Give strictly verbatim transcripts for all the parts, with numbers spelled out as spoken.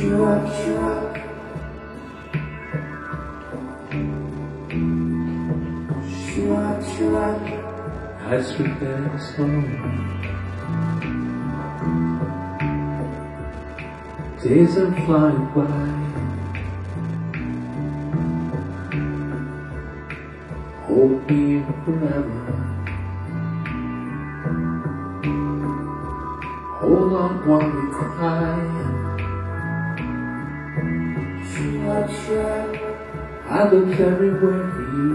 Shua, shua. Shua, shua. Nights we get slow. Days are flying by. Hold me forever. Hold on while we cry. Shua, shua. I look everywhere for you.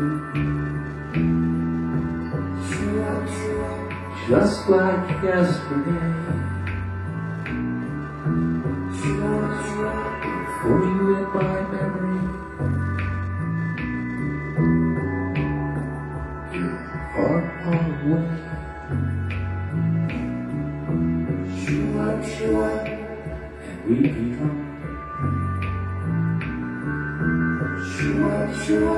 Shua, shua. Just like yesterday. Shua, shua. For you in my memory. Far, far away. Shua, shua. And we become. Shua, shua.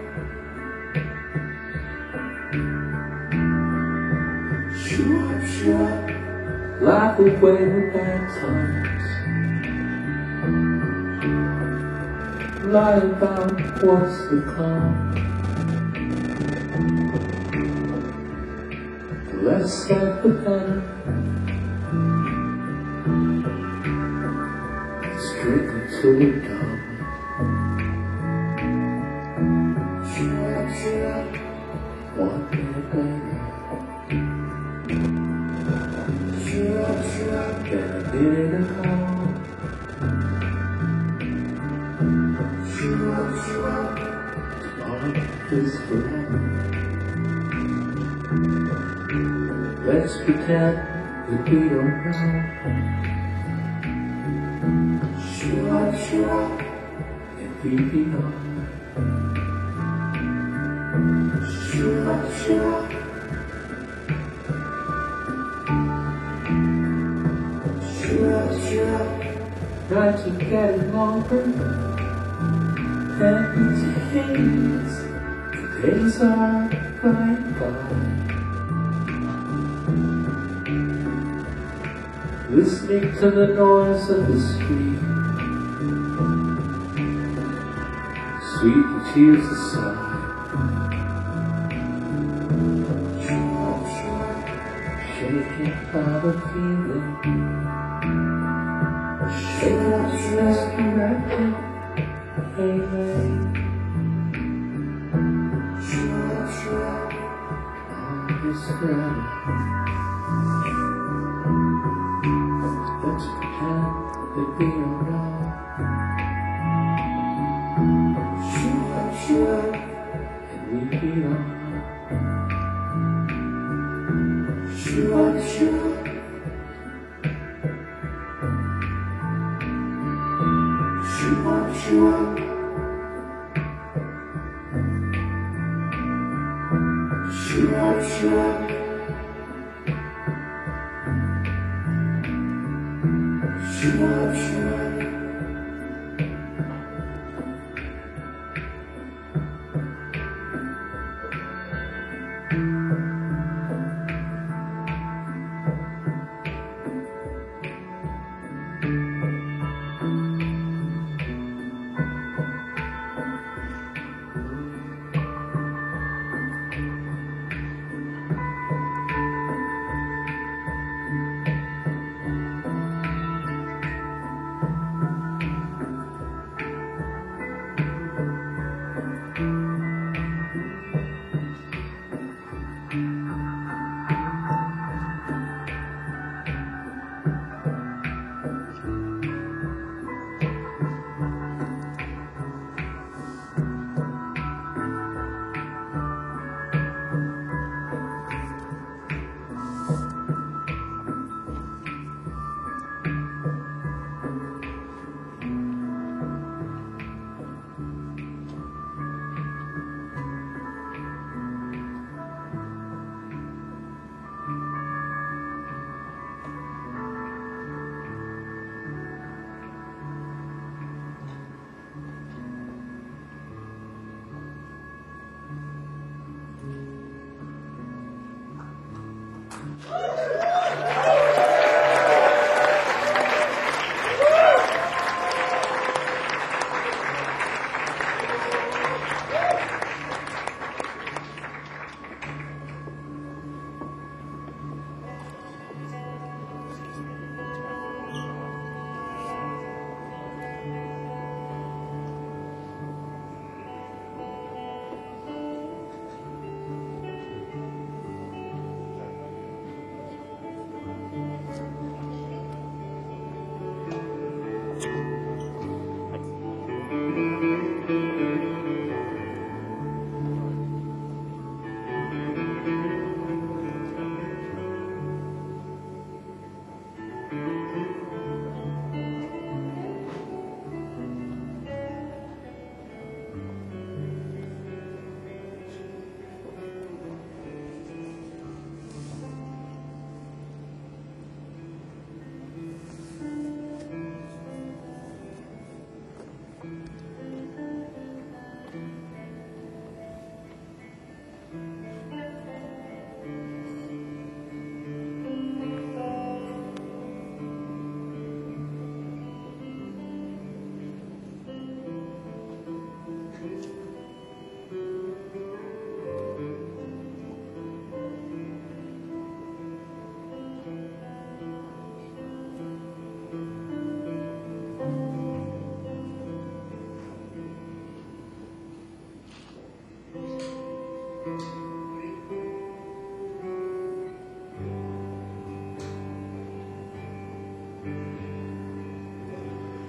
Shua, shua. Laugh away the bad times. Lie about what's to come. The less said the better. Let's drink until we're done. Shua, shua. One minute later. Shua, shua. Then a minute ago. Shua, shua. Tomorrow is forever. Let's pretend that we don't know. Shua, shua. And we belong. Shua, shua. Shua, shua. Nights are getting longer. And these days, the days are going by. Listening to the noise of the street. Sweet the tears aside. Shaking by the feeling. Shaking just directed. Hey, hey. Shua, shua. All is forever. Let's pretend that we don't know. Shua, shua. And we belong. Shua, shua. Shua, shua. Shua, shua. Shua, shua.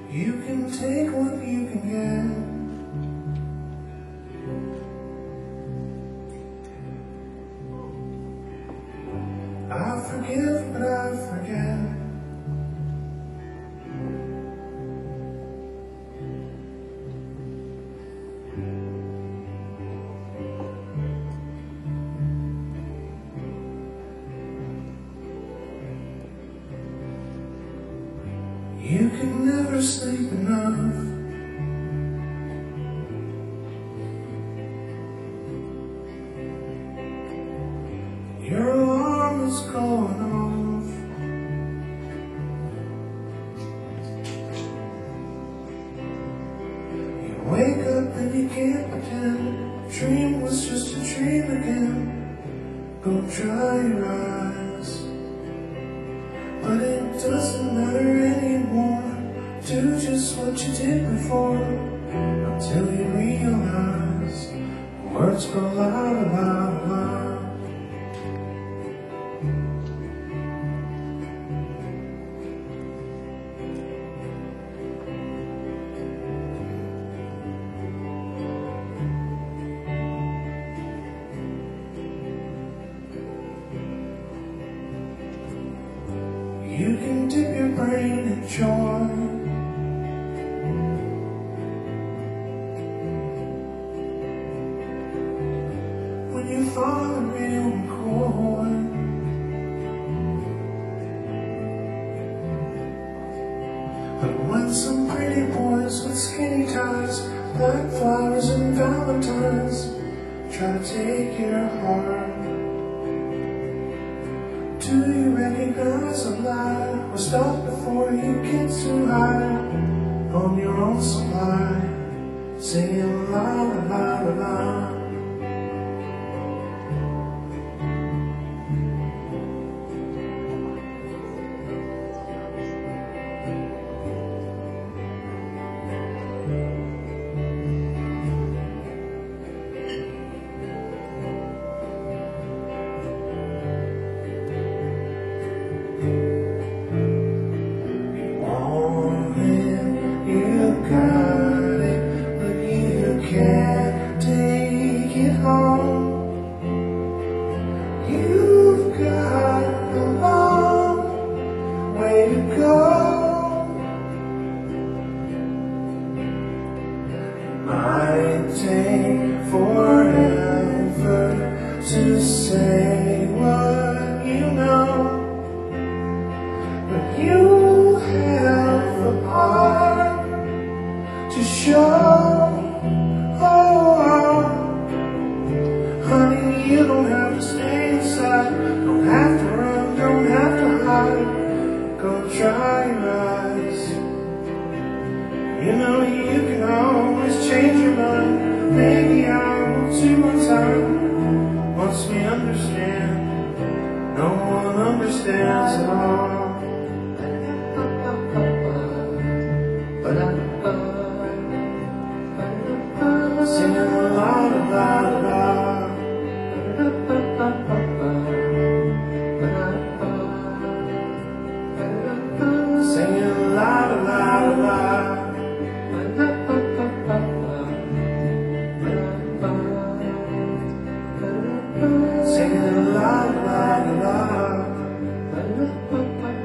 You can take what you can get. I forgive, but I forget. You can never sleep enough. Your alarm is going off. You wake up and you can't pretend. Dream was just a dream again. Go dry your eyes. But it doesn't matter anymore. Do just what you did before, until you realize words go loud, loud, loud. You can dip your brain in joy. When you fall a real McCoy. But when some pretty boys with skinny ties, black flowers and valentines try to take your heart, do you recognize a lie? Or stop before you get too high on your own supply, singing la la la la la. You've got a long way to go. It might take forever to say what you know, but you have the heart to show. You don't have to stay inside, don't have to run, don't have to hide. Go dry your eyes. You know you can always change your mind. Maybe I will too one time. Once we understand, no one understands at all. Singing la la la la. Singing la la la la. Singing la la la la.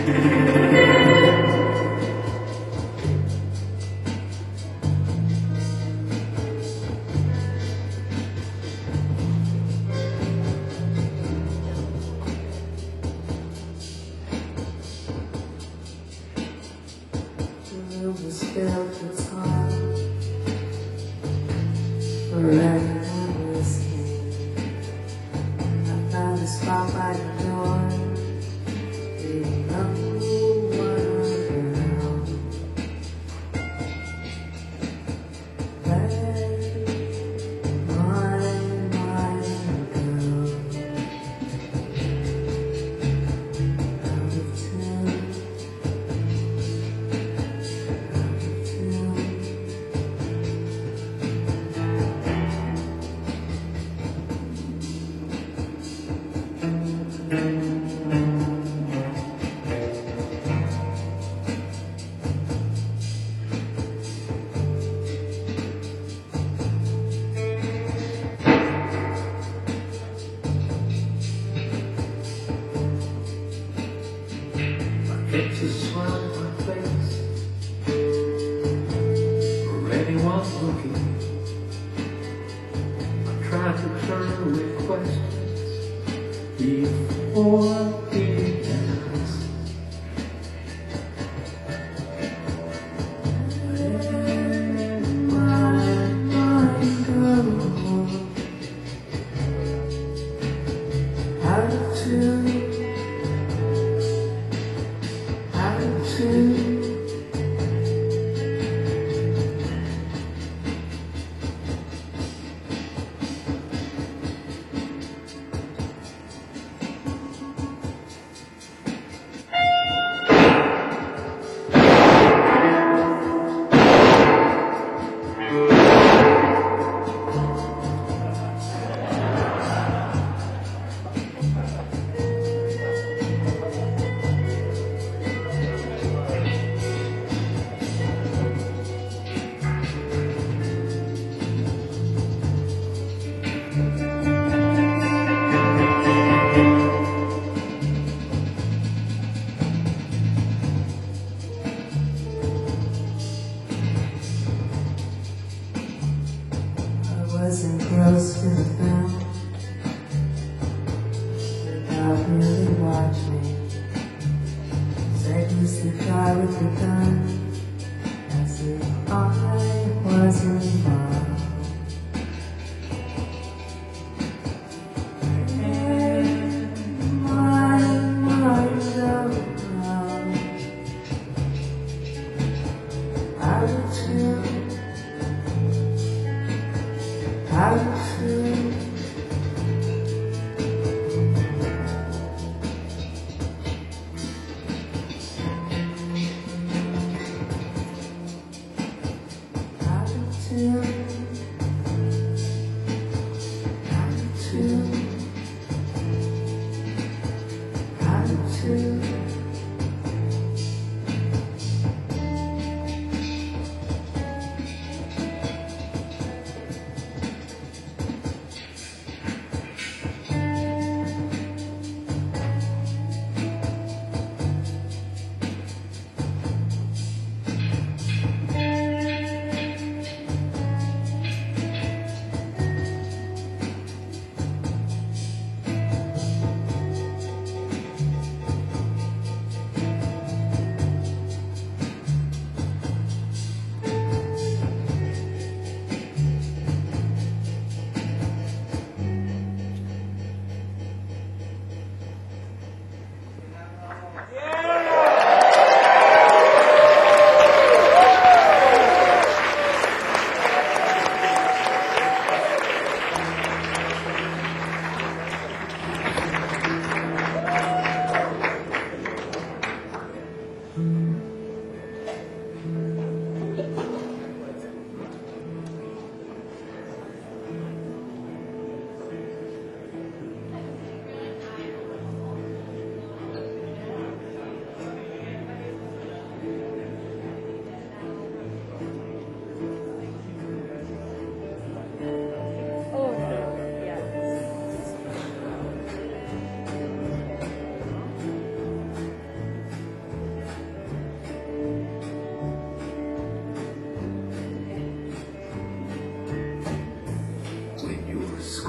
room was filled with time for everyone listening. I found a spot by the door, reading up who what around. Let my mind go out of tune. Pictures swell in my face for anyone looking. I try to turn away questions before being asked. Let my mind go out of tune. Was engrossed in the film without really watching. Seconds to fly with the gun, as if I was involved. And my mind around, out of tune. How you feel?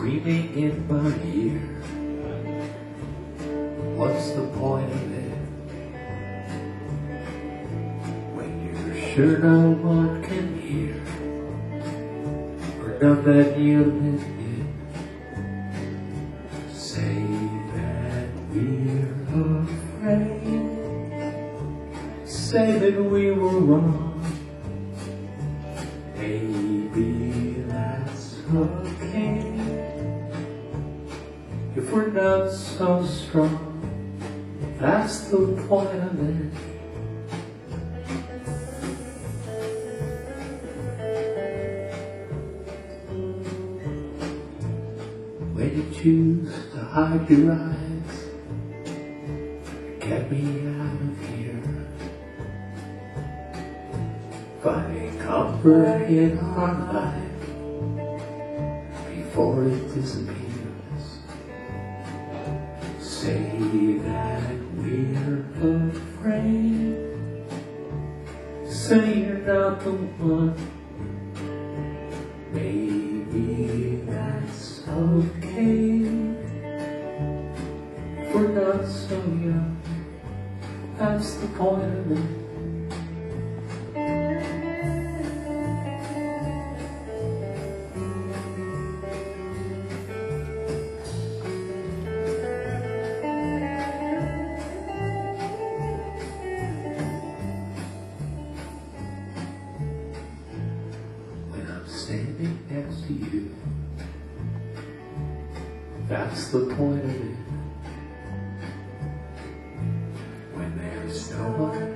screaming in my ear. What's the point of it when you're sure no one can hear, or none that you live in? Say that we're afraid, say that we were wrong. Maybe that's okay if we're not so strong. That's the point of it. When you choose to hide your eyes, get me out of here. Finding comfort in our life before it disappears. Say that we're afraid, say you're not the one. Maybe that's okay if we're not so young. That's the point of it. Standing next to you, that's the point of it. When there's no one